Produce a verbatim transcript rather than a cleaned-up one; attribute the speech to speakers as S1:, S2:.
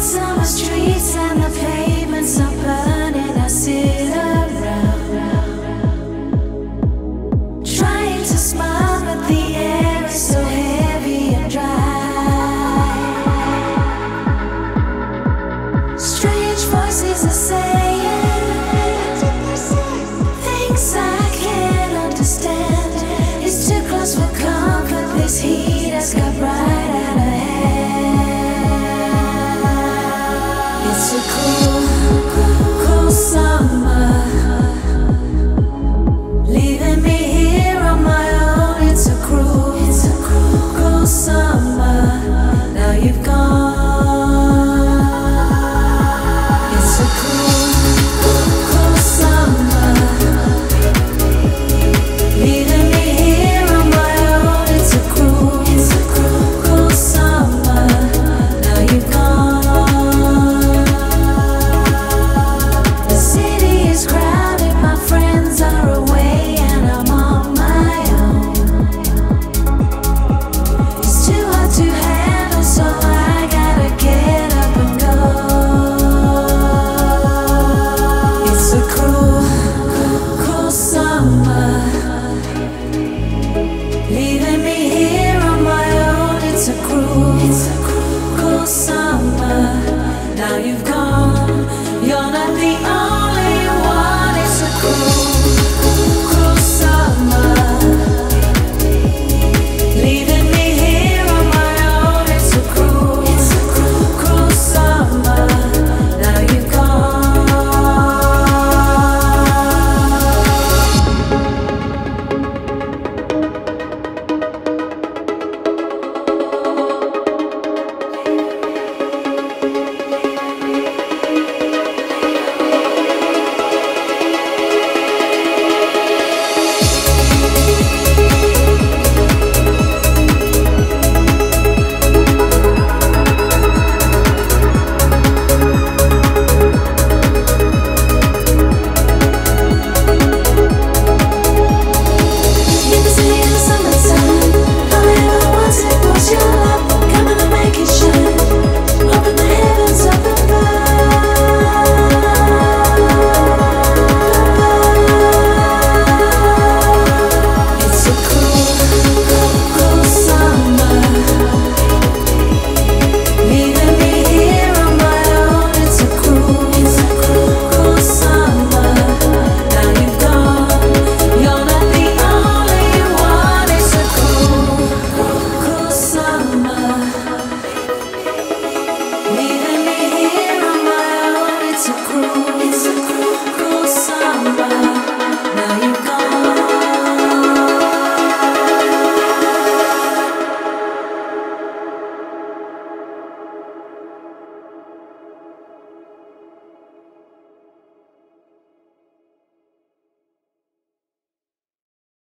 S1: summer streets and the pavements are burning. I sit around, trying to smile, but the air is so heavy and dry. Strange voices are saying things I can't understand. It's too close for comfort. This heat has got right out of hand. It's a cool, cool summer, leaving me here on my own. It's a cruel, it's a cruel, cool summer. Now you've gone. It's a cool, cool summer, leaving me here on my own. It's a cruel, it's a cruel, cool summer. Now you've gone. The city is crowded, my friends are away, and I'm on my own. It's too hard to handle, so I gotta get up and go. It's a cruel, cruel summer, leaving me here on my own. It's a cruel, it's a cruel, cruel summer. Now you've